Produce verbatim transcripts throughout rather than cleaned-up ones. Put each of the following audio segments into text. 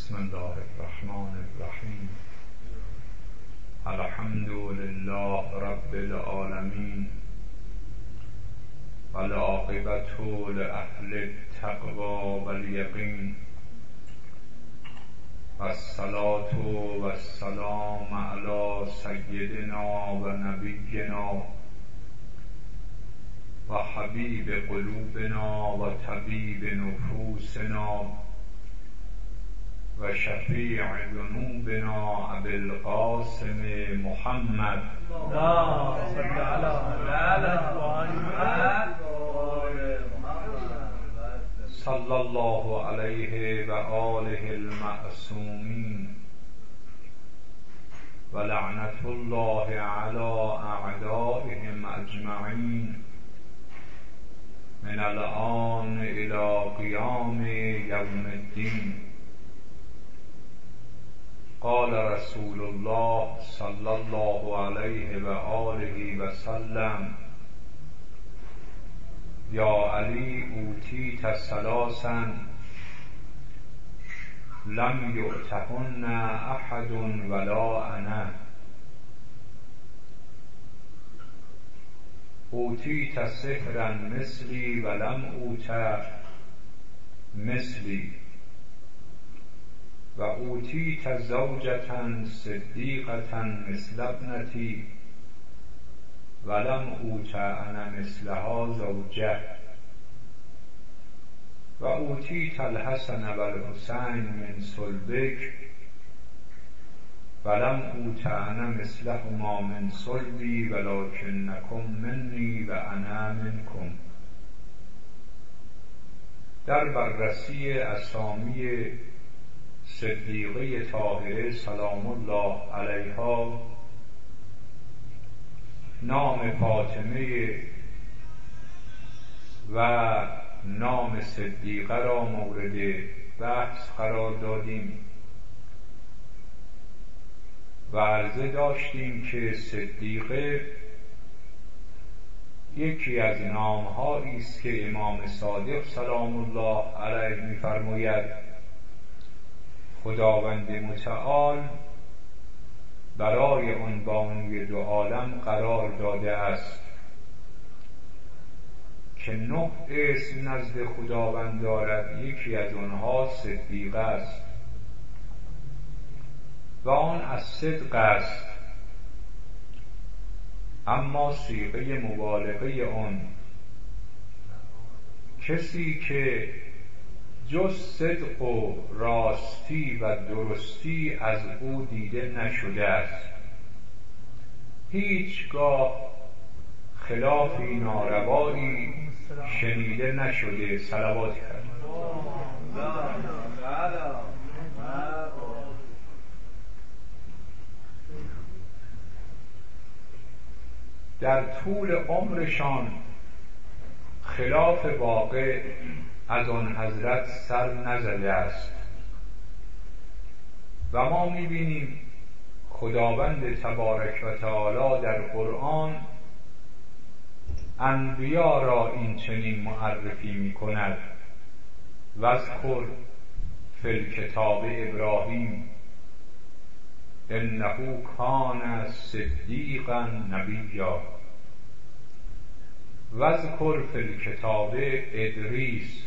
بسم الله الرحمن الرحیم. الحمد لله رب العالمین والعاقبة لأهل التقوى والیقین والصلاة والسلام علی سیدنا و نبینا و حبیب قلوبنا و طبیب نفوسنا و شفیع ذنوبنا ابی القاسم محمد صلی الله علیه و آله المعصومین و لعنت الله علی اعدائهم اجمعین من الآن الی قیام یوم الدین. قال رسول الله صلی الله علیه و آله و سلم: یا علی اوتیت ثلاثا لم یؤتهن احد ولا انا. اوتیت سحرا مثلی ولم اوت مثلی و اوتیت زوجة صدیقة مثل ابنتی ولم اوت انا مثلها زوجه و اوتیت الحسن و الحسین من صلبک ولم اوت انا مثلهما من صلبی ولکنکم منی و انا منکم. در بررسی اسامی صدیقه طاهره سلام الله علیها نام فاطمه و نام صدیقه را مورد بحث قرار دادیم و عرضه داشتیم که صدیقه یکی از نام‌هایی است که امام صادق سلام الله علیه می‌فرماید خداوند متعال برای آن بانوی دو عالم قرار داده است که نه اسم نزد خداوند دارد، یکی از آنها صدیقه است و آن از صدق است، اما صیغه مبالغه آن کسی که جز صدق و راستی و درستی از او دیده نشده است، هیچگاه خلافی ناروایی شنیده نشده. صلوات کرد. در طول عمرشان خلاف واقع از آن حضرت سر نزده است و ما می‌بینیم خداوند تبارک و تعالی در قرآن انبیا را این چنین معرفی می‌کند: واذکر فی الکتاب ابراهیم انه کان صدیقا نبیا. واذکر فی الکتاب ادریس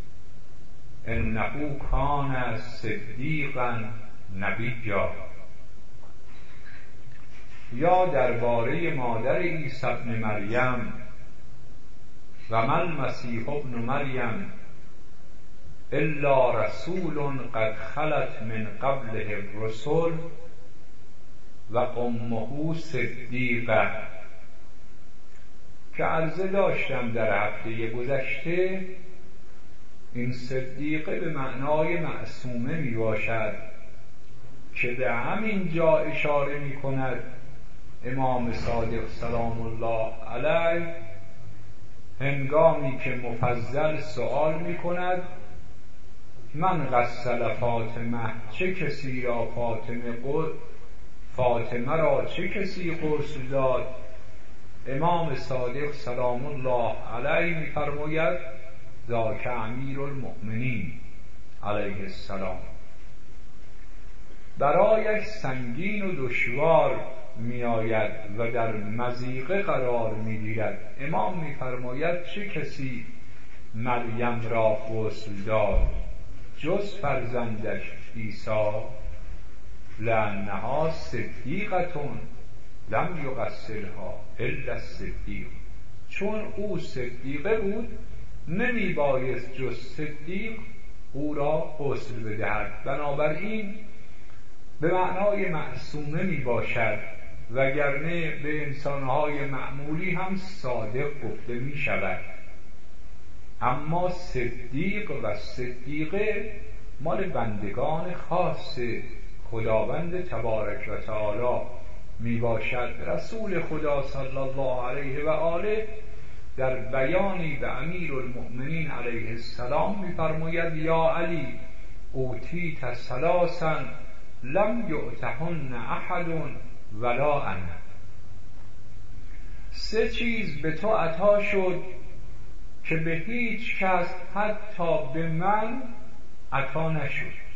انه کان صدیقا نبیا. یا درباره مادر عیسی ابن مریم: و ما المسیح ابن مریم الا رسول قد خلت من قبله الرسل و امه صدیقه، که عرضه داشتم در هفته گذشته این صدیقه به معنای معصومه می باشد که به همین جا اشاره می کند امام صادق سلام الله علیه هنگامی که مفضل سوال می کند: من غسل فاطمه، چه کسی را فاطمه قد فاطمه را چه کسی غسل داد؟ امام صادق سلام الله علیه می فرماید ذاک امیر المؤمنین علیه السلام. برایش سنگین و دشوار می آید و در مضیقه قرار می گیرد. امام می فرماید چه کسی مریم را غسل داد جز فرزندش عیسی لأنها صدیقتون لم یغسلها الا الصدیق، چون او صدیقه بود نمی بایست جز صدیق او را غسل بدهد. بنابراین به معنای معصومه می باشد، وگرنه به انسانهای معمولی هم صادق گفته می شود. اما صدیق و صدیقه مال بندگان خاص خداوند تبارک و تعالی می باشد. رسول خدا صلی الله علیه و آله در بیانی به امیر المؤمنین علیه السلام می فرماید یا علی اوتیت ثلاثا لم یؤتهن احد ولا انا، سه چیز به تو عطا شد که به هیچ کس حتی به من عطا نشد.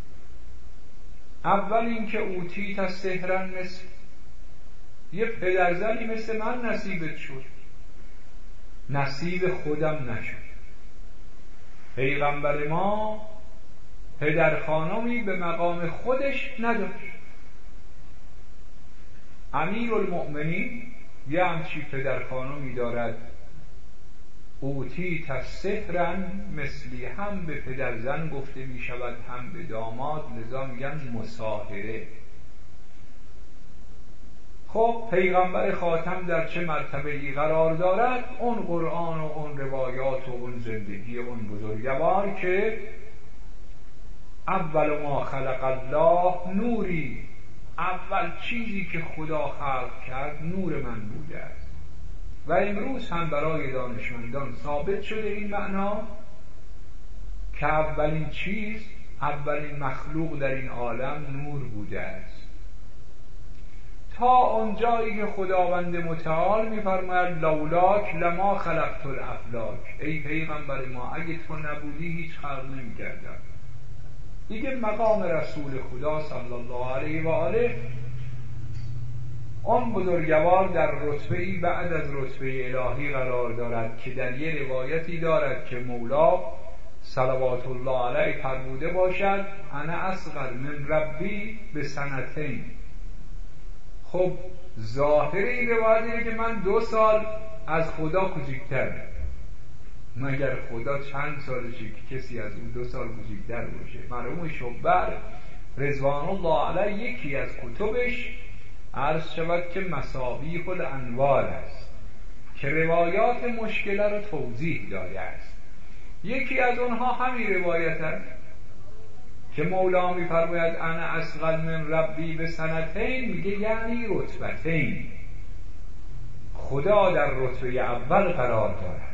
اول اینکه اوتیت سحرا مثل، یه پدرزنی مثل من نصیبت شد، نصیب خودم نشد. پیغمبر ما پدر خانمی به مقام خودش نداشت. امیر المؤمنین یه همچی پدر خانمی دارد، اوتیت سحرا مثلی، هم به پدرزن گفته می شود هم به داماد، لذا میگن مصاهره. خب پیغمبر خاتم در چه مرتبه ای قرار دارد؟ اون قرآن و اون روایات و اون زندگی اون بزرگوار که اول ما خلق الله نوری، اول چیزی که خدا خلق کرد نور من بوده است. و امروز هم برای دانشمندان ثابت شده این معنا که اولین چیز، اولین مخلوق در این عالم نور بوده است. تا اونجایی که خداوند متعال می‌فرماید لولاک لما خلقت الافلاک، ای پیغمبر ما اگه تو نبودی هیچ خلق نمی‌کردم. دیگه مقام رسول خدا صلی الله علیه و آله آن بزرگوار در رتبه‌ای بعد از رتبه الهی قرار دارد که در یه روایتی دارد که مولا صلوات الله علیه فرموده باشد انا اصغر من ربی به سنتین. خب ظاهر این روایت اینه که من دو سال از خدا کوچکترم، مگر خدا چند سالشه که کسی از اون دو سال کوچکتر باشه؟ مرحوم شبر رضوان الله علیه یکی از کتبش عرض شود که مصابیح الانوار است که روایات مشکله رو توضیح داده است. یکی از اونها همین روایت است که مولا می فرماید انا اصغر من ربی به سنتین، میگه یعنی رتبتین. خدا در رتبه اول قرار دارد،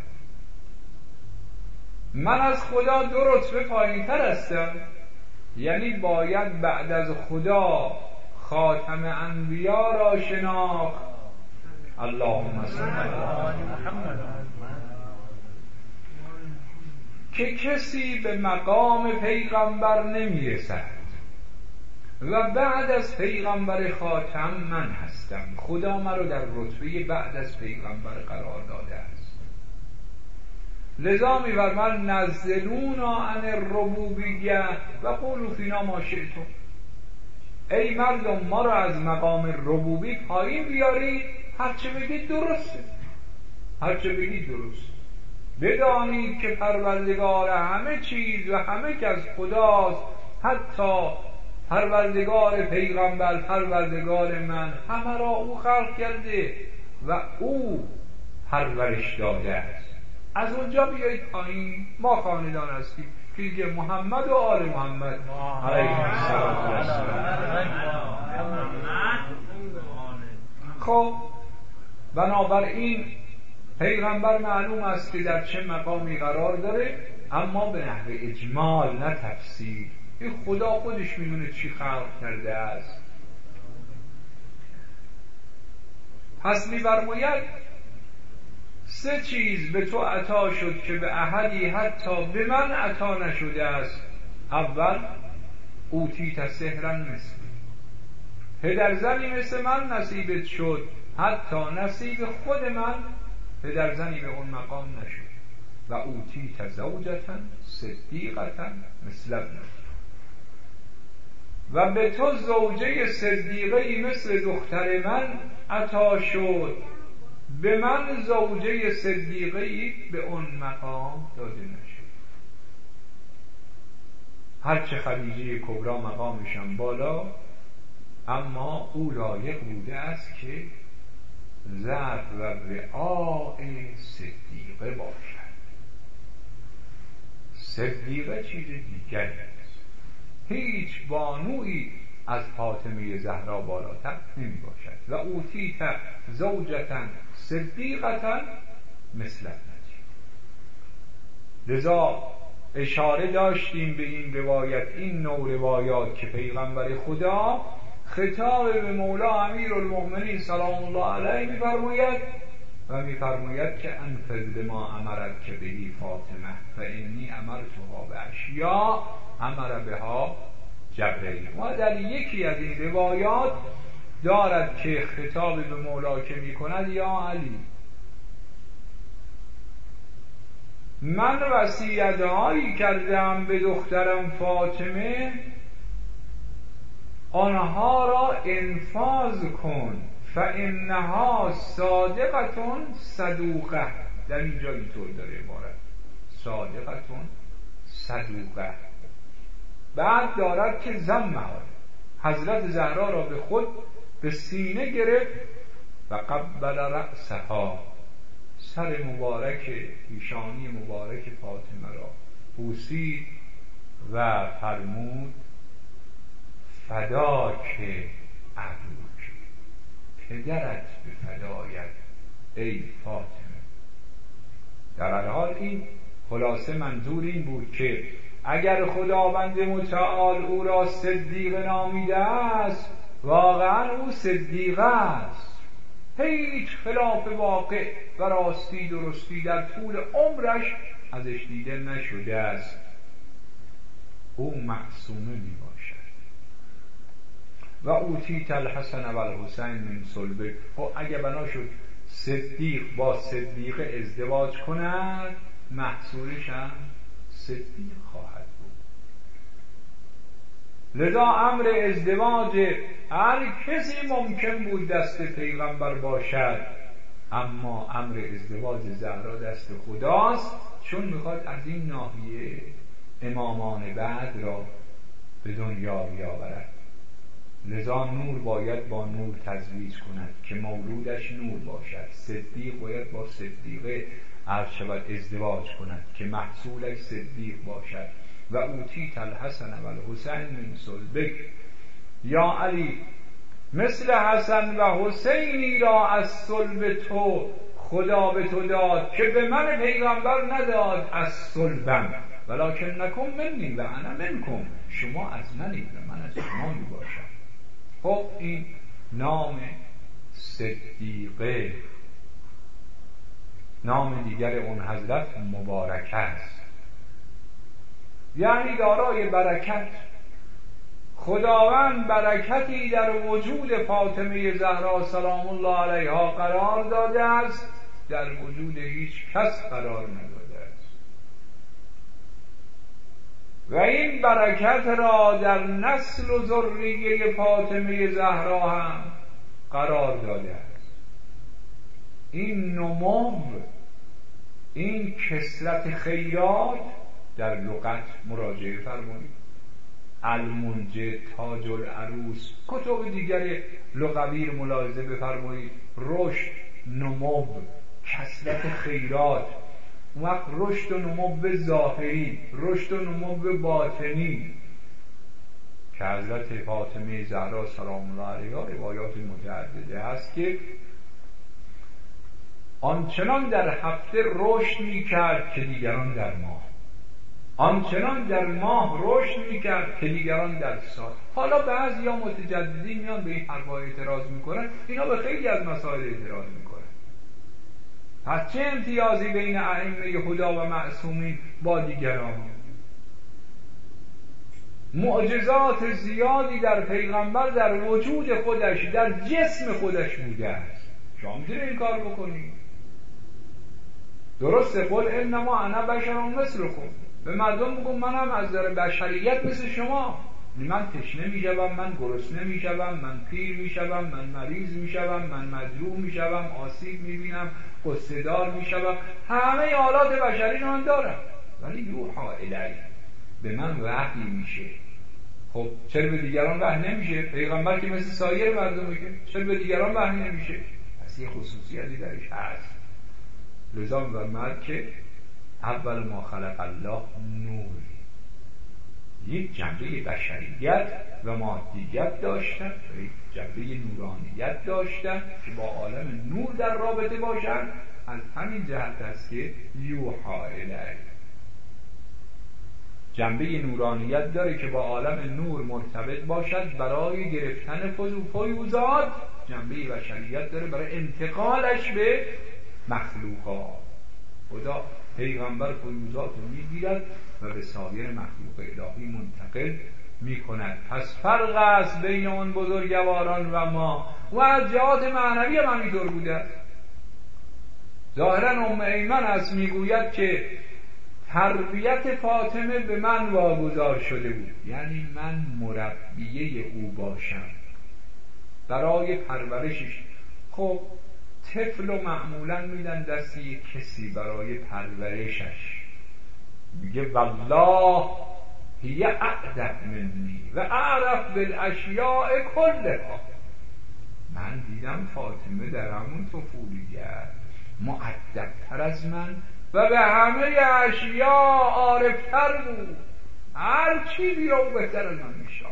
من از خدا دو رتبه پایین تر هستم، یعنی باید بعد از خدا خاتم انبیا را شناخت. اللهم صل علی محمد. که کسی به مقام پیغمبر نمیرسد و بعد از پیغمبر خاتم من هستم. خدا مرا در رتبه بعد از پیغمبر قرار داده است. لذا می‌فرماید نزلونا عن الربوبیه و قولوا فینا ما شئتم. ای مردم ما را از مقام ربوبی پایین بیارید، هرچه بگید درسته، هرچه بگید درست. بدانید که پروردگار همه چیز و همه کس خداست، حتی پروردگار پیغمبر، پروردگار من، همه را او خلق کرده و او پرورش داده است. از اونجا بیایید پایین، ما خاندان هستیم که محمد و آل محمد علیه السلام. خب بنابراین پیغمبر معلوم است که در چه مقامی قرار داره، اما به نحو اجمال نه تفصیل. این خدا خودش میدونه چی خلق کرده است. پس می‌فرماید سه چیز به تو عطا شد که به احدی حتی به من عطا نشده است. اول اوتیت سحرا مثلی، پدرزنی مثل من نصیبت شد، حتی نصیب خود من پدرزنی به اون مقام نشد. و اوتیت زوجتا صدیقتا مثل ابنت، و به تو زوجه صدیقه‌ای مثل دختر من عطا شد، به من زوجه صدیقه‌ای به اون مقام داده نشد. هرچه خدیجه کبری مقامشان بالا، اما او لایق بوده است که ظرف و وعاء صدیقه باشد. صدیقه چیز دیگری است. هیچ بانویی از فاطمه زهرا بالاتر نمی باشد. و اوتیت زوجتا صدیقتا مثل ابنتی. لذا اشاره داشتیم به این روایت، این نوع روایات که پیغمبر خدا خطاب به مولا امیرالمؤمنین سلام الله علیه می‌فرماید و می‌فرماید که انفذ بما امرت که بهی فاطمه فانی امرتها باشیاء امر بها جبرئیل. و در یکی از این روایات دارد که خطاب به مولا که می‌کند یا علی، من وصیت‌هایی کردم به دخترم فاطمه، آنها را انفاذ کن، فانها صادقتون صدوقه. در اینجا اینطور داره عبارت، صادقتون صدوقه. بعد دارد که زمها، حضرت زهرا را به خود به سینه گرفت و قبل رأسها، سر مبارک پیشانی مبارک فاطمه را بوسید و فرمود فداک ابوک، پدرت به فدایت ای فاطمه. در هر حال این خلاصه منظور این بود که اگر خداوند متعال او را صدیق نامیده است، واقعا او صدیقه است. هیچ خلاف واقع و راستی درستی در طول عمرش ازش دیده نشده است. او معصومه می باشد. و اوتیت الحسن و الحسین من صلبک. خب اگه بنا شد صدیق با صدیقه ازدواج کند، محصولش هم صدیق خواهد بود. لذا امر ازدواج هر کسی ممکن بود دست پیغمبر باشد، اما امر ازدواج زهرا دست خداست، چون میخواد از این ناحیه امامان بعد را به دنیا بیاورد. لذا نور باید با نور تزویج کند که مولودش نور باشد. صدیق باید با صدیقه عرض شود ازدواج کند که محصولش صدیق باشد. و اوتیت الحسن و الحسین من صلبک. یا علی، مثل حسن و حسینی را از صلب تو خدا به تو داد که به من پیغمبر نداد از صلبم، ولکن نکن منی و انا منکم، شما از منی و من از شما می باشم. خب این نام صدیقه، نام دیگر اون حضرت مبارک است، یعنی دارای برکت. خداوند برکتی در وجود فاطمه زهرا سلام الله علیها قرار داده است، در وجود هیچ کس قرار نداده است. و این برکت را در نسل و ذریه فاطمه زهرا هم قرار داده است. این نمو، این کثرت خیرات در لغت مراجعه فرمایید. المنجد، تاج العروس، کتب دیگر لغوی رو ملاحظه بفرمایید. رشد، نمو، کثرت خیرات. اون وقت رشد و نمو ظاهری، رشد و نمو باطنی که حضرت فاطمه زهرا سلام الله علیها روایات متعدده هست که آنچنان در هفته رشد می‌کرد که دیگران در ماه، آنچنان در ماه رشد می‌کرد که دیگران در سال. حالا بعضیا متجددین میان به این حرفا اعتراض میکنن، اینا به خیلی از مسائل اعتراض میکنن. پس چه امتیازی بین ائمه هدا و معصومین با دیگران؟ معجزات زیادی در پیغمبر در وجود خودش، در جسم خودش بوده است. شما میتونید این کار بکنید. درسته، قل انما انا بشر مثلکم، به مردم بگو منم از در بشریت مثل شما. من تشنه میشوم، من گرسنه میشوم، من پیر میشوم، من مریض میشوم، من مجروح میشوم، آسیب میبینم، غصه دار میشوم، همه حالات بشری رو من دارم، ولی یوحا الی، به من وحی میشه. خب چرا به دیگران وحی نمیشه؟ پیغمبر که مثل سایر مردمه، که چرا به دیگران وحی نمیشه؟ پس یه خصوصیتی درش هست. لذا می‌فرماید که اول ما خلق الله نور، یک جنبه بشریت و مادیت داشتن و یک جنبه نورانیت داشتن که با عالم نور در رابطه باشن. از همین جهت است که یوحا الی، جنبه نورانیت داره که با عالم نور مرتبط باشد برای گرفتن فیوضات، جنبه بشریت داره برای انتقالش به مخلوقات. خدا پیغمبر فیوضات رو میگیرد و به سایر مخلوق الهی منتقل میکند. پس فرق است بین اون بزرگواران و ما، و از جهات معنوی هم همینطور بوده. ظاهرا ام ایمن است میگوید که تربیت فاطمه به من واگذار شده بود، یعنی من مربیه او باشم برای پرورشش. خب طفل و معمولا میدن دستی کسی برای پرورشش، میگه والله هی اعدب منی و اعرف بالاشیاء کلها. من دیدم فاطمه در همون طفولیت مؤدب‌تر از من و به همه اشیاء عارفتر بود، هر چی بیرون بهتر از من میشد.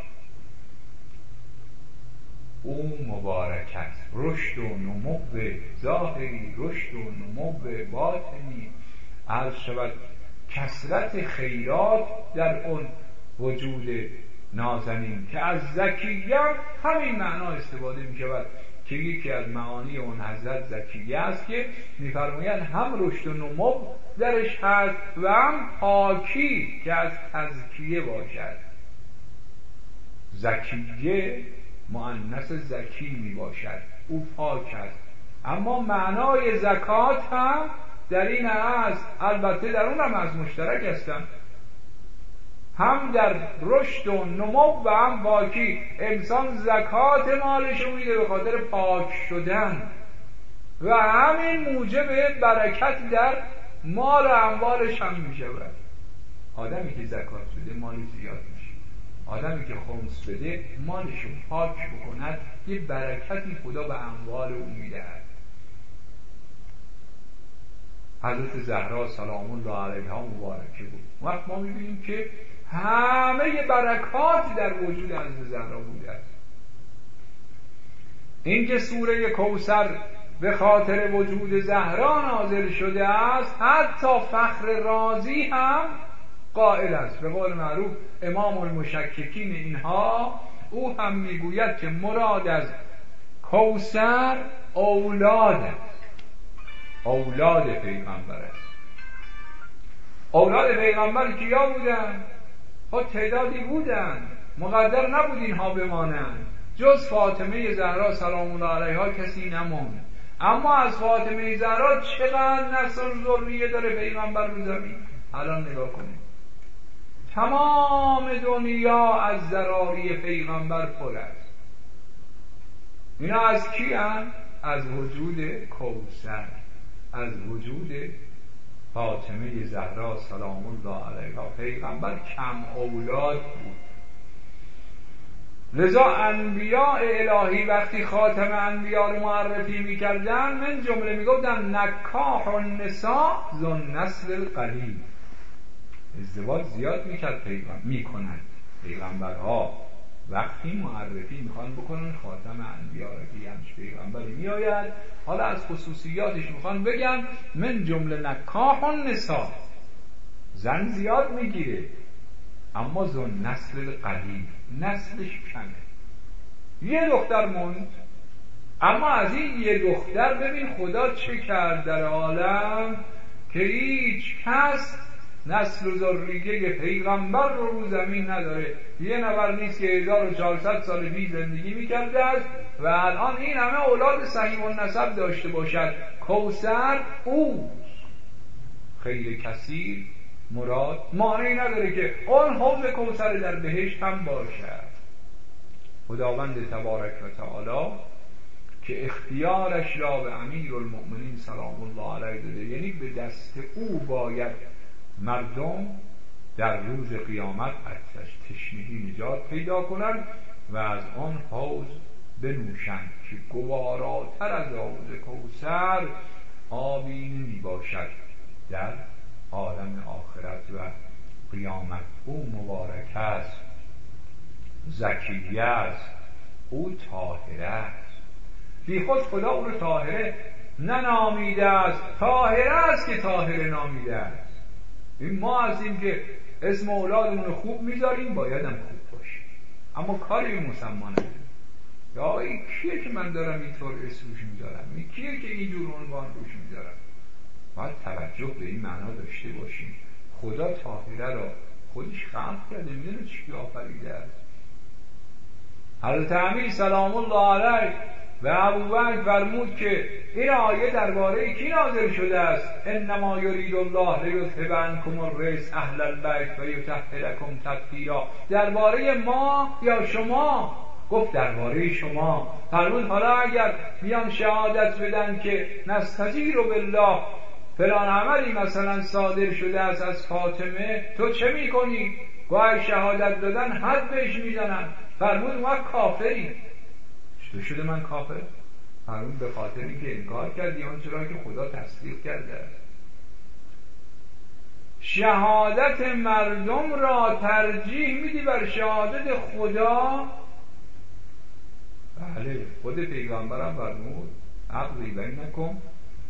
او مبارکت، رشد و نمو ظاهری، رشد و نمو باطنی، عرض شود کثرت خیرات در اون وجود نازنین که از زکیه همین معنا استفاده می شود که یکی از معانی اون حضرت زکیه است که می‌فرمایند هم رشد و نمو درش هست و هم پاکی که از تزکیه باشد. زکیه مؤنث زکی می باشد، او پاک است. اما معنای زکات هم در این است، البته در اون هم از مشترک هستن، هم در رشد و نمو و هم پاکی. انسان زکات مالش میده به خاطر پاک شدن و همین موجب برکت در مال و اموالش هم میشه. آدمی که زکات بده مالش زیاد میشه، آدمی که خمس بده مالش رو پاک بکند یه برکتی خدا به اموال او میدهد. حضرت زهرا سلام الله علیها مبارکه بود. وقت ما میبینیم که همه برکات در وجود حضرت زهرا بوده است. این که سوره کوثر به خاطر وجود زهرا نازل شده است، حتی فخر رازی هم قائل است. به قول معروف امام المشککین اینها او هم میگوید که مراد از کوثر اولاد است، اولاد پیغمبر است. اولاد پیغمبر کیا بودن؟ خود تعدادی بودن، مقدر نبود اینها بمانند. جز فاطمه زهرا سلام الله علیها کسی نماند. اما از فاطمه زهرا چقدر نسل ذریه داره پیغمبر رو زمین. الان نگاه کنید، تمام دنیا از ذراری پیغمبر پر است. اینا از کی هستند؟ از وجود کوثر، از وجود فاطمه زهرا سلام الله علیها. پیغمبر کم اولاد بود. لذا انبیاء الهی وقتی خاتم انبیاء رو معرفی میکردن من جمله میگفتن نکاح النساء ذو النسل القلیل. ازدواج زیاد میکرد پیغمبر میکنند پیغمبرها وقتی معرفی میخوان بکنن خاتم انبیاء رو که همش پیغمبری میآید. حالا از خصوصیاتش میخوان بگن من جمله نکاح النساء، زن زیاد میگیره اما ذو نسل القلیل، نسلش کمه. یه دختر موند، اما از این یه دختر ببین خدا چه کرد در عالم که هیچ کس نسل و ذریه پیغمبر رو رو زمین نداره. یه نفر نیست که هزار و چهارصد سال پیش زندگی میکرده است و الان این همه اولاد صحیح النسب داشته باشد. کوثر اوست. خیر کثیر مراد مانعی نداره که اون حوض کوثر در بهشت هم باشد. خداوند تبارک و تعالی که اختیارش را به امیرالمؤمنین سلام الله علیه داده، یعنی به دست او باید مردم در روز قیامت از تشنگی نجات پیدا کنند و از آن حوض بنوشند که گواراتر از حوض کوثر آبی نمی باشد در عالم آخرت و قیامت. او مبارک است، زکیه است، او طاهر است. بی خود خدا او رو طاهره ننامیده است، طاهر است که طاهر نامیده است. این ما هستیم که اسم اولادمون رو خوب میذاریم، باید هم خوب باشیم، اما کاری مسما نداریم. یا این کیه که من دارم اینطور اسم روش میذارم، این کیه که اینجور عنوان روش میذارم. باید توجه به این معنا داشته باشیم. خدا طاهره را خودش خلق کرده، میدونه چی آفریده است. حضرت امیر سلام الله علیه و ابوبکر فرمود که این آیه درباره کی نازل شده است؟ انما یرید الله لیذهب عنکم الرجس اهل البیت و یطهرکم تطهیرا. درباره ما یا شما؟ گفت درباره شما. فرمود حالا اگر بیان شهادت بدن که نستجیر بالله فلان عملی مثلا صادر شده است از فاطمه، تو چه میکنی؟ گواه شهادت دادن حد بهش میزنن. فرمود ما کافری. چطور شده من کافر؟ فرمود به خاطر اینکه انکار کردی آنچه را که خدا تصدیق کرده است. شهادت مردم را ترجیح میدی بر شهادت خدا؟ بله، خود پیغمبرم فرمود عقلی بینکم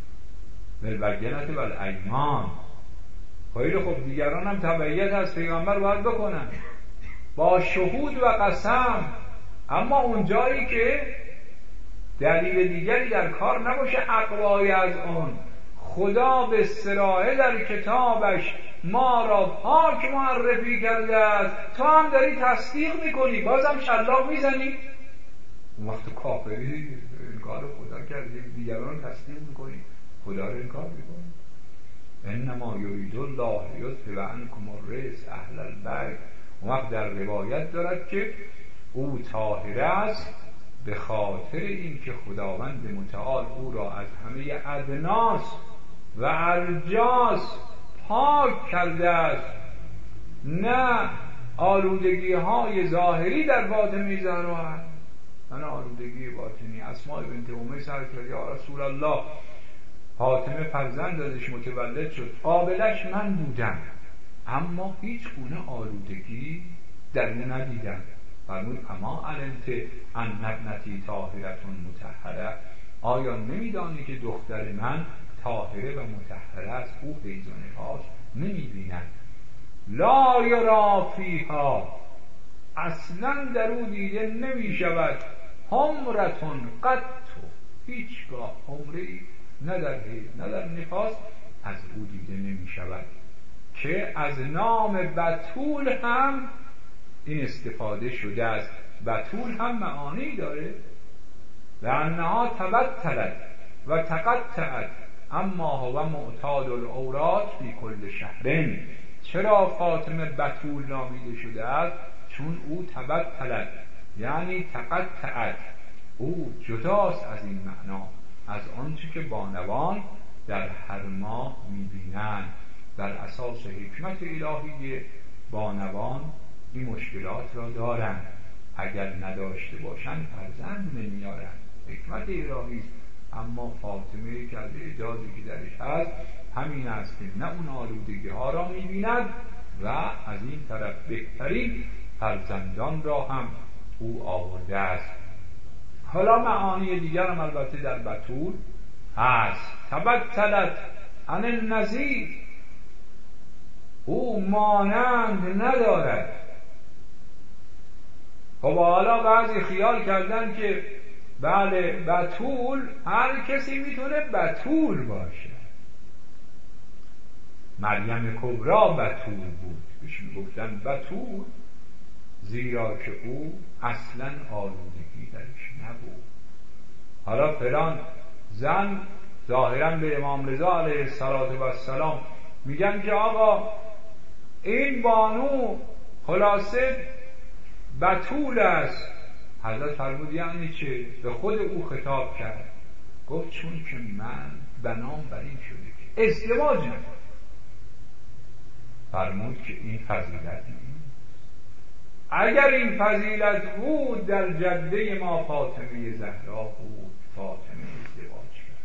بالبینة والایمان. خیلی خوب، دیگران هم تبعیت از پیغمبر باید بکنن با شهود و قسم، اما اون جایی که دلیل دیگری در کار نباشه اقوای از اون. خدا به صراحه در کتابش ما را پاک معرفی کرده است، تو هم داری تصدیق میکنی، بازم شلاق میزنی. اون وقت کافری، انکار خدا کردی، دیگران تصدیق میکنی، خدا رو انکار میکنی. انما یرید الله لیذهب عنکم الرجس اهل البیت. اون وقت در روایت دارد که او طاهر است به خاطر اینکه خداوند متعال او را از همه ادناس و ارجاس پاک کرده است، نه آلودگی های ظاهری در باطنی زهرا است، نه آلودگی باطنی. اسماء بنت امیس سر کرد یا رسول الله، فاطمه فرزند ازش متولد شد، قابلش من بودم، اما هیچ گونه آلودگی در اون ندیدم. فرمود اما علمت ان ابنتی طاهرتون مطهره. آیا نمیدانی که دختر من طاهره و مطهره است؟ او حیض و نفاس نمیبیند. لا یرا فیها، اصلا در او دیده نمیشود حمرتون قط، هیچگاه حمری نه در حیض نه در نفاس از او دیده نمیشود. که از نام بتول هم این استفاده شده است. بتول هم معانی داره و انها تبتلت و تقطعت اما هو معتاد العورات فی کل شهرین. چرا فاطمه بتول نامیده شده است؟ چون او تبتلت یعنی تقطعت، او جداست از این معنا، از آنچه که بانوان در هر ماه میبینند. در اساس حکمت الهی بانوان این مشکلات را دارند، اگر نداشته باشند فرزند نمیارند، حکمت الهی است. اما فاطمه که از اعجازی که درش هست همین است که نه اون آلودگی ها را میبیند و از این طرف بهترین فرزندان را هم او آورده است. حالا معانی دیگر هم البته در بتول هست. تبتلت عن النظیر، او مانند ندارد. خب حالا بعضی خیال کردن که بله بتول هر کسی میتونه بتول باشه. مریم کبرا بتول بود، بهش میگفتن بتول زیرا که او اصلا آلودگی درش نبود. حالا فلان زن ظاهرا به امام رضا علیه السلام میگن که آقا این بانو خلاصه بتول است. حضرت فرمود یعنی چه؟ به خود او خطاب کرد، گفت چون که من بنام بر این شده که ازدواج نکنم. فرمود که این فضیلت نیست. اگر این فضیلت بود در جده ما فاطمه زهرا بود، فاطمه ازدواج کرد.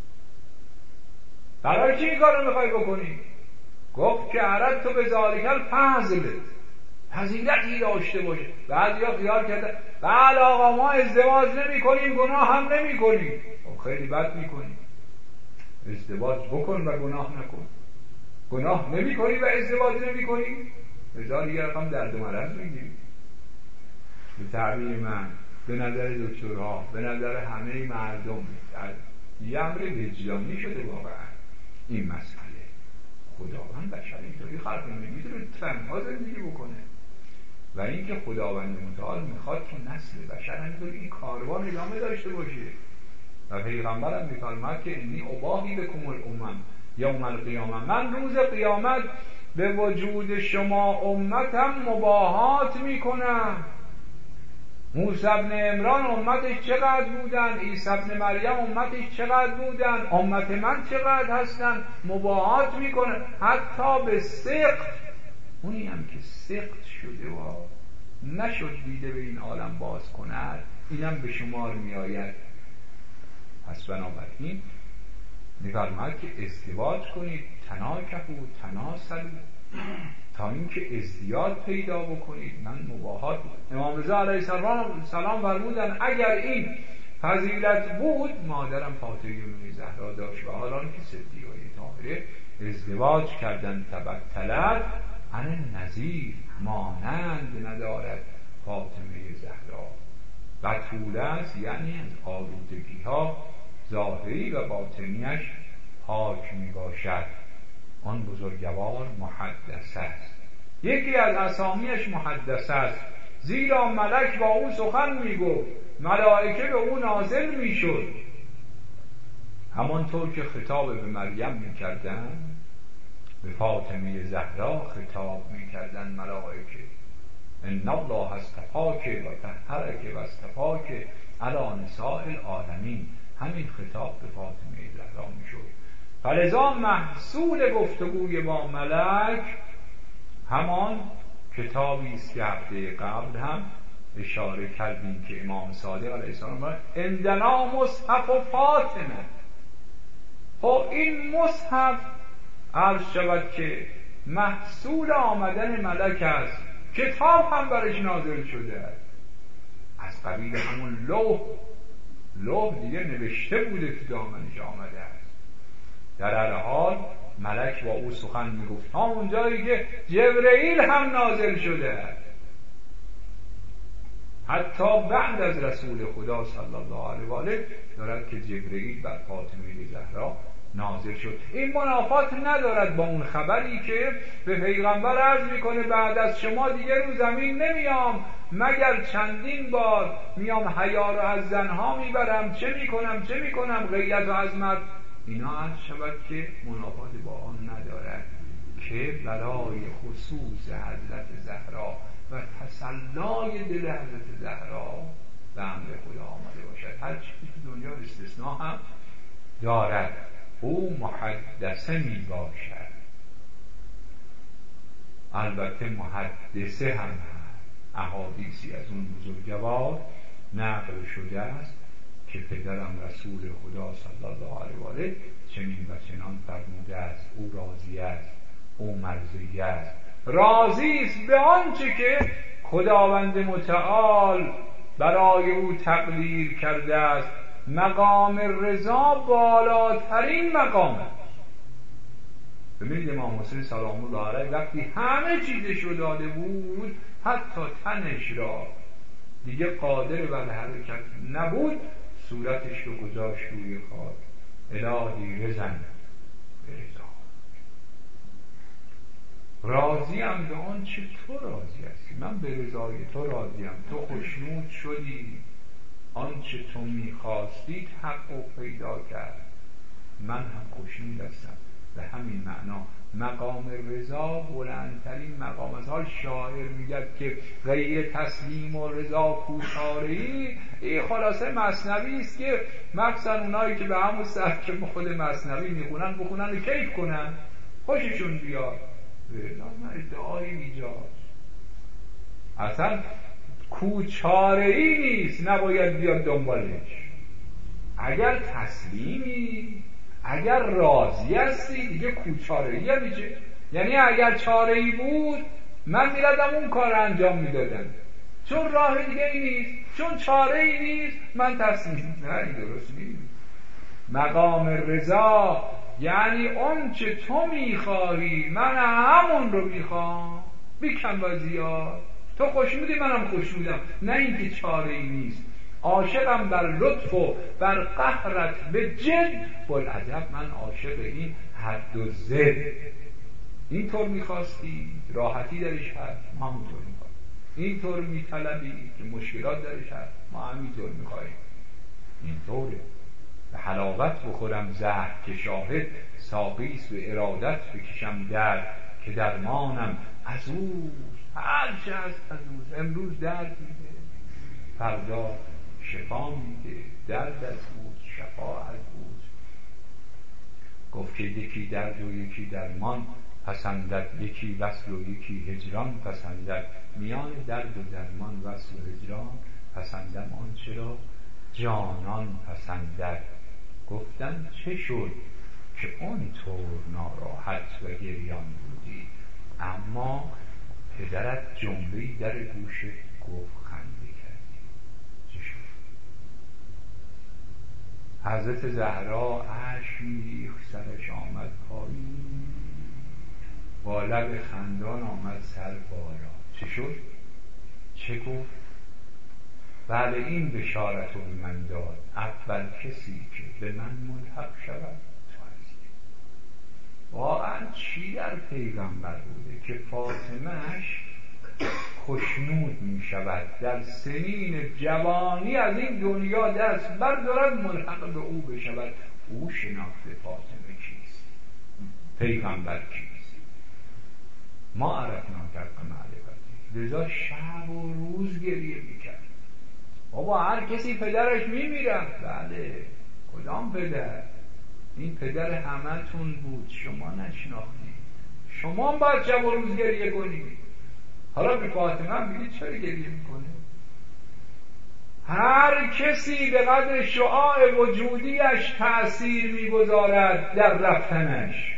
برای چی این کار رو میخوای بکنی؟ گفت که عرض تو به ذالک الفضل، فضیلتی داشته باشه. بعد یا خیال کرده بله آقا ما ازدواج نمی کنیم گناه هم نمی کنیم. خیلی بد می کنیم. ازدواج بکن و گناه نکن. گناه نمی کنی و ازدواج نمی کنی، بذار دیگه رقم درد و مرض میگیری. به تعبیر من، به نظر دکترها، به نظر همه مردم یه امر وجدانی شده واقعا این مسئله. خداوند بشر اینطوری خلق نمی‌کنه، تنها زندگی بکنه. و اینکه خداوند متعال میخواد که نسل بشر همینطور این کاروان ادامه داشته باشه. و پیغمبر هم میفرماد که انی اباهی بکم الامم یوم القیامه، من روز قیامت به وجود شما امتم مباهات میکنم. موسی بن عمران امتش چقدر بودن، عیسی بن مریم امتش چقدر بودن، امت من چقدر هستن، مباهات میکنه حتی به سقط. اونی هم که سقط شده و نشد دیده به این عالم باز کند، اینم به شمار می آید. پس بنابراین می‌فرماید که ازدواج کنید، تناکحوا تناسلوا، تا اینکه ازدیاد پیدا بکنید. من مباهات بود. امام رضا علیه السلام فرمودن اگر این فضیلت بود مادرم فاطمه زهرا داشت و حالا که صدیقه طاهره ازدواج کردن تبتلت عن نظیر، مانند ندارد فاطمه زهرا. بتول است یعنی از آلودگی ها ظاهری و باطنیش پاک می باشد. آن بزرگوار محدث است. یکی از اسامیش محدث است، زیرا ملک با او سخن می گفت، ملائکه به او نازل می شد. همانطور که خطاب به مریم می کردن، به فاطمه زهرا خطاب می کردن ملائکه. ان الله اصطفاک و طهرک و اصطفاک علی نساء العالمین. همین خطاب به فاطمه زهرا می شد. فلذا محصول گفتگوی با ملک همان کتابی است که هفته قبل هم اشاره کردیم که امام صادق علیه السلام عندنا مصحف و فاطمه. خب این مصحف عرض شود که محصول آمدن ملک است، کتاب هم برش نازل شده است، از قبیل همون لوح. لوح دیگه نوشته بوده که دامنش آمده است. در هر حال ملک با او سخن میگفت تا اونجایی که جبرئیل هم نازل شده است. حتی بعد از رسول خدا صلی الله علیه و آله دارد که جبرئیل بر فاطمه زهرا نازل شد. این منافات ندارد با اون خبری که به پیغمبر عرض میکنه بعد از شما دیگه رو زمین نمیام مگر چندین بار میام حیا رو از زنها میبرم، چه میکنم چه میکنم غیرت و عظمت. اینا عرض شود که منافات با آن ندارد که برای خصوص حضرت زهرا و تسلای دل حضرت زهرا به امر خدا آمده باشد. هر چیزی که دنیا استثناء هم دارد، او محدثه می باشد. البته محدثه هم هست. احادیثی از اون بزرگوار نقل شده است که پدرم رسول خدا صلی الله علیه و آله چنین و چنان فرموده است. او راضی است، او مرضی است، راضی است به آنچه که خداوند متعال برای او تقدیر کرده است. مقام رضا بالاترین مقام است. ببینید امام حسین سلام الله علیه وقتی همه چیزش رو داده بود، حتی تنش را دیگه قادر بر حرکت نبود، صورتش رو گذاشت روی خاک. الهی رزن به رضا. راضیم به آن چه تو راضی هستی. من به رضای تو راضیم. تو خوشنود شدی، آنچه تو میخواستی تحقق پیدا کرد، من هم خوشنود هستم. به همین معنا مقام رضا بلندترین مقام است. حال شاعر میگه که غیر تسلیم و رضا کوچاره‌ای، این خلاصه مثنوی است که مخصوصا اونایی که به همون سبک خود مثنوی میخونن بخونن و کیف کنن، خوششون بیاد. نه ادعای ایجاد اصلا کوچاره‌ای نیست، نباید بیاد دنبالش. اگر تسلیمی، اگر راضی هستی، دیگه کوچاره‌ای هم میشه. یعنی اگر چاره‌ای بود من میردم اون کار انجام میدادم، چون راه دیگه ای نیست، چون چاره‌ای نیست من تسلیم. نه این درست نیست. مقام رضا یعنی اون چه تو میخواهی من همون رو میخوام، بیکم و زیاد. تو خوشنودی منم خوشنودم، نه اینکه چاره‌ای نیست. عاشقم بر لطف و بر قهرت به جد، بلعجب من عاشق این حد و زد. اینطور میخواستی راحتی درش هست، ما همونطور میخوایم. اینطور میطلبی که مشکلات درش هست، ما همینطور میخوایم. اینطوره. به حلاوت بخورم زهر که شاهد، ساقیست و ارادت بکشم درد که درمانم از اوز. هر چه هست از اوز. امروز درد میده، فردا شفا میده. درد از اوز، شفا از اوز. گفت که یکی درد و یکی درمان پسندد، یکی وصل و یکی هجران پسندد. میان درد و درمان، وصل و هجران پسندم آنچه را جانان پسندد. گفتن چه شد که اون طور ناراحت و گریان بودی، اما پدرت جمله‌ای در گوشت گفت خنده کردی. چه شد؟ حضرت زهرا اشک می‌ریخت، سرش آمد پایین، با لب خندان آمد سر بالا. چه شد؟ چه گفت؟ بله این بشارت رو به من داد، اول کسی که به من ملحق شود تو هستی. واقعا چی در پیغمبر بوده که فاطمه‌اش خوشنود می شود در سنین جوانی از این دنیا دست بردارد ملحق به او بشود؟ او شناخته فاطمه کیست، پیغمبر کیست. ما عرفنا حق معرفتی. لذا شب و روز گریه میکرد. بابا هر کسی پدرش میمیرم. بله کدام پدر؟ این پدر همه تون بود، شما نشناختید. شما باید شب و روز گریه کنید. حالا به فاطمه هم بگید چرا گریه میکنه؟ هر کسی به قدر شعاع وجودیش تأثیر میگذارد در رفتنش،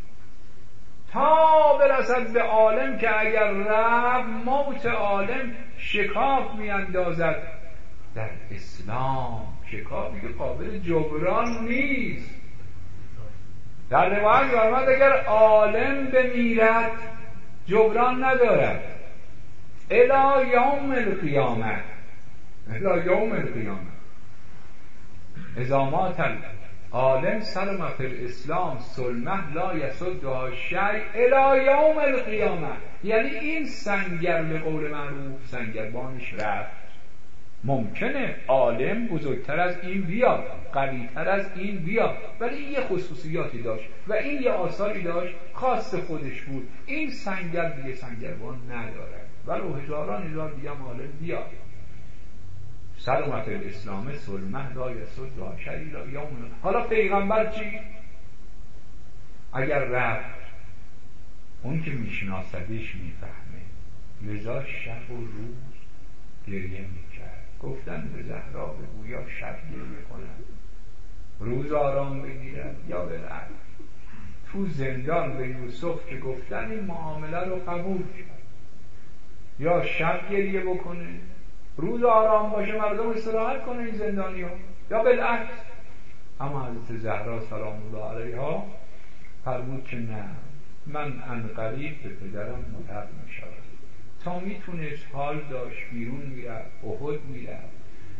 تا برسد به عالم که اگر رفت موت عالم شکاف میاندازد. در اسلام شکافی که قابل جبران نیست. در روایت آمد اگر عالم بمیرد جبران ندارد الی یوم القیامه، الی یوم القیامه. اذا مات العالم سلم فی الاسلام سلمه لا یسدها شیء الی یوم القیامه. یعنی این سنگر به قول معروف سنگربانش رفت. ممکنه عالم بزرگتر از این بیاد، قویتر از این بیاد، ولی این یه خصوصیاتی داشت و این یه آثاری داشت خاص خودش بود. این سنگر دیگه سنگربان نداره، ولو هزاران هزار دیگه عالم بیاد. سلامت الاسلام سلمه لا یسدها شیء الی یوم. حالا پیغمبر چی؟ اگر رفت اون که میشناسدش میفهمه. لذا شب و روز گریه میکرد. گفتن به زهرا بگو یا شب گریه کنن روز آرام بگیرد یا بالعکس. تو زندان به یوسف که گفتن این معامله رو قبول کرد، یا شب گریه بکنه روز آرام باشه مردم استراحت کنه این زندانی ها، یا بالعکس. اما حضرت زهرا سلام الله علیها فرمود که نه، من عنقریب به پدرم ملحق می شود. تا میتونست حال داشت بیرون میرفت، احد میرفت،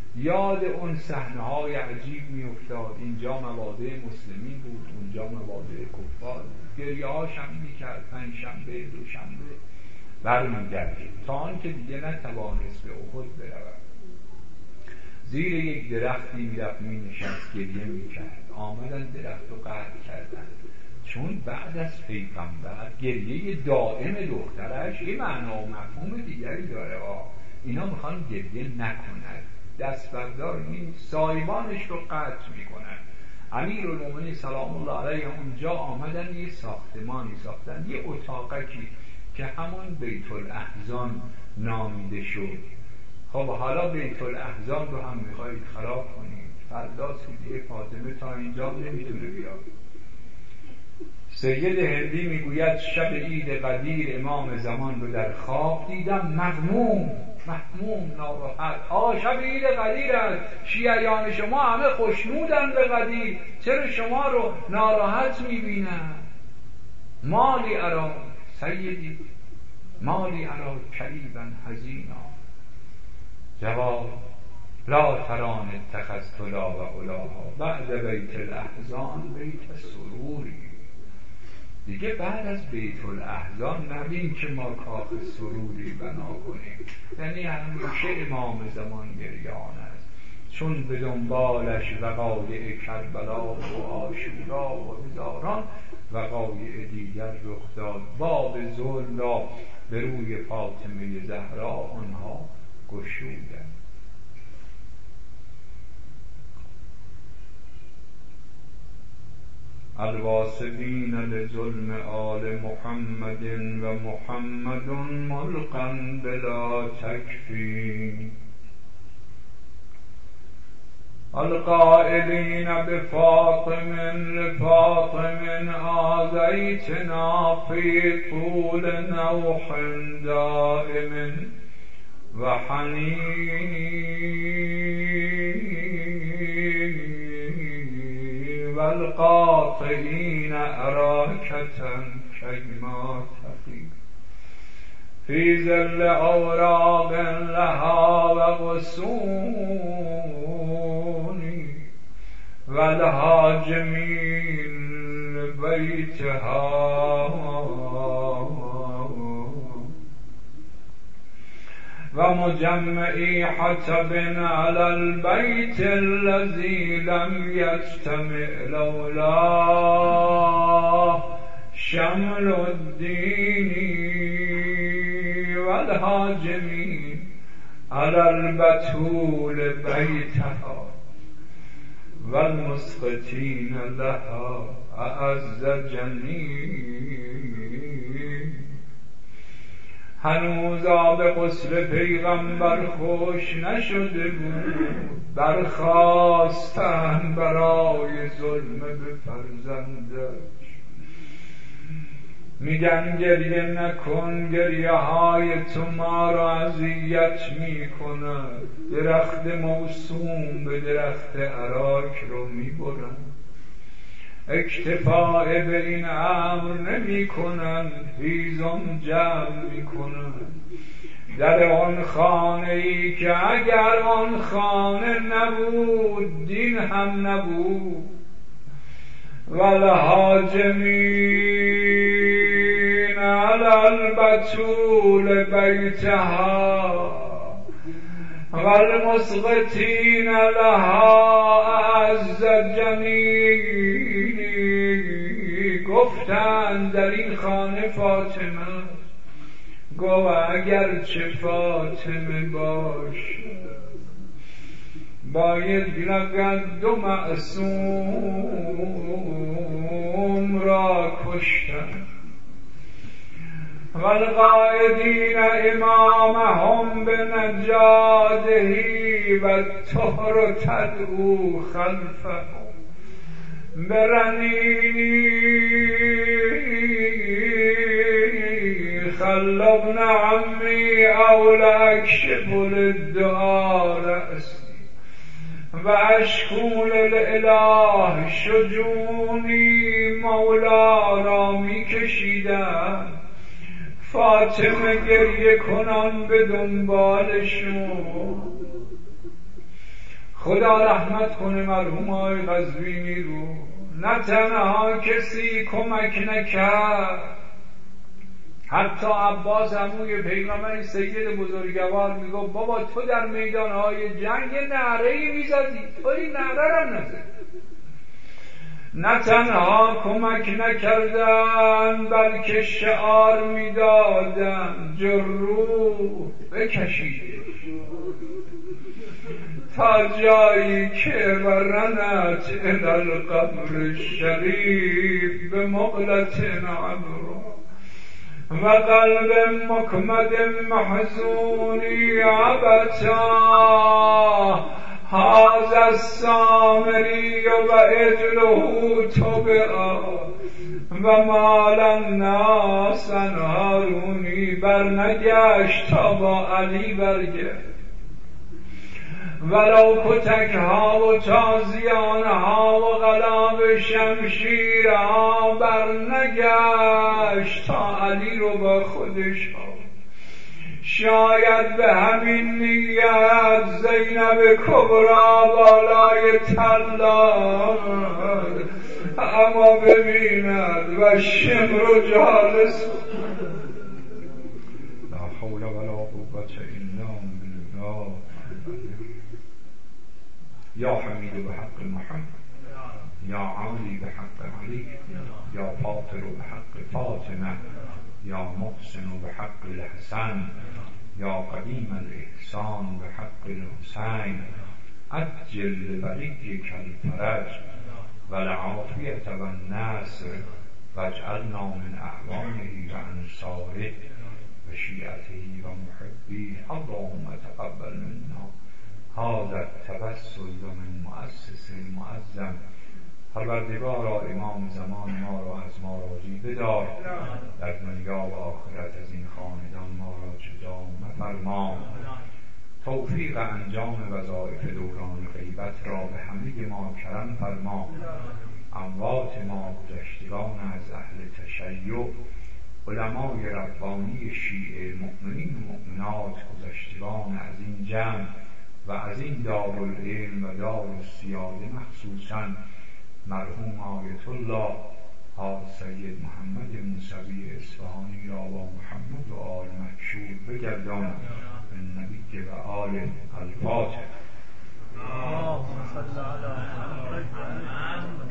یاد اون صحنه‌های عجیب میافتاد. اینجا مواضع مسلمین بود، اونجا مواضع کفار. گریه‌هاش هم میکرد. پنجشنبه دوشنبه برمیگردید تا آنکه دیگه نتوانست به احد برود. زیر یک درختی میرفت مینشست، گریه میکرد. آمدن درخت رو قطع کردن، چون بعد از پیغمبر گریه دائم دخترش یه معنا و مفهوم دیگری داره. آه. اینا میخوان گریه نکنن، دست بردار نیست، سایبانش رو قطع میکنن. امیرالمومنین سلام الله علیه اونجا آمدن یه ساختمانی ساختن، یه اتاقکی که همون بیت الاحزان نامیده شد. خب حالا بیت الاحزان رو هم میخواید خراب کنید، فردا سوریه فاطمه تا اینجا نمیتونه بیاد. سید هندی میگوید شب عید قدیر امام زمان رو در خواب دیدم، مغموم محموم ناراحت. آقا شب عید قدیر است، شیعیان شما همه خوشنودن به قدیر، چرا شما رو ناراحت میبینن؟ مالی ارا سیدی مالی ارا کریبا حزینا، جواب لا تران اتخذت لا و علاها بعد بیت الاحزان بیت سروری. دیگه بعد از بیت الاحزان نبین که ما کاخ سروری بنا کنیم. یعنی همیشه امام زمان گریان است، چون به دنبالش وقایع کربلا و عاشورا و هزاران وقایع دیگر رخ داد. باب ظلم را به روی فاطمه زهرا آنها گشودند. الواصبین لظلم آل محمد و محمد ملقا بلا تکفی، القائلین بفاطم لفاطم آذیتنا فی طول نوح دائم و حنین والقاطعین اراکة کیما تقی فی ظل اوراق لها و غصون والهاجمین بیتها و مجمعی حطب علی البیت الذی لم یجتمع لولا شمل الدین والهاجمین علی البتول بیتها والمسقطین لها اعز جنین. هنوز آب غسل پیغمبر خوش نشده بود، برخاستن برای ظلم به فرزندش. میگن گریه نکن، گریه های تو ما را اذیت میکند. درخت موسوم به درخت اراک رو میبرن، اکتفاء به این امر نمی کنن، هیزم جمع می کنن در آن خانه ای که اگر آن خانه نبود دین هم نبود. والهاجمین علی البتول بیتها والمسقطین لها اعز جنین. گفتند در این خانه فاطمه، گو اگر چه فاطمه باش باید لقد دو معصوم را کشتن. والقائدین امامهم بنجاده و طهر تدعو خلفهم برنینی خل ابن عمی اولا اکشف للدعا رأسی و اشکول الاله شجونی. مولا را می کشیدن، فاطمه گریه کنان به دنبالشون. خدا رحمت کنه مرحوم آقای قزوینی رو. نه تنها کسی کمک نکرد، حتی عباس عموی پیغمبر سید بزرگوار میگو بابا تو در میدانهای جنگ یه نعره‌ای میزدی، تو این نعره رو نزد. نه تنها کمک نکردن بلکه شعار میدادن جروح بکشید تا جایی که برنت الی القبر شریف به مقلت عبرو و قلب مکمد محزونی عبتا هذا السامری و اجله تبعا و مال الناس هارونی برنگشت تا با علی برگشت. ولو کتک ها و تازیان ها و غلاب شمشیر ها برنگشت تا علی رو با خودش ها. شاید به همین نیت زینب کبرا بالای طلال اما ببیند و شمر و جالس. لا حول ولا قوة الا بالله. یا حمید بحق محمد، یا عالی بحق علی، یا فاطر بحق فاطمه، یا محسن بحق الحسن، یا قدیم الاحسان بحق الحسین. عجل لولیک الفرج والعافیة والنصر واجعلنا من اعوانه و انصاره و شیعته و محبی. اللهم تقبل منا هذا التوسل من مؤسس المعظم. پروردگارا امام زمان ما را از ما راضی بدار، در دنیا و آخرت از این خاندان ما را جدا مفرما. توفیق انجام وظایف دوران غیبت را به همه ما کرم فرما. اموات ما گذشتگان از اهل تشیع، علمای ربانی شیعه، مؤمنین و مؤمنات گذشتگان از این جمع و از این دارالعلم و دارالسیاده، مخصوصاً مرحوم آیت الله حاج سید محمد موسوی اصفهانی را با محمد و آل مکشور بگردان. النبی و آل الفاتح.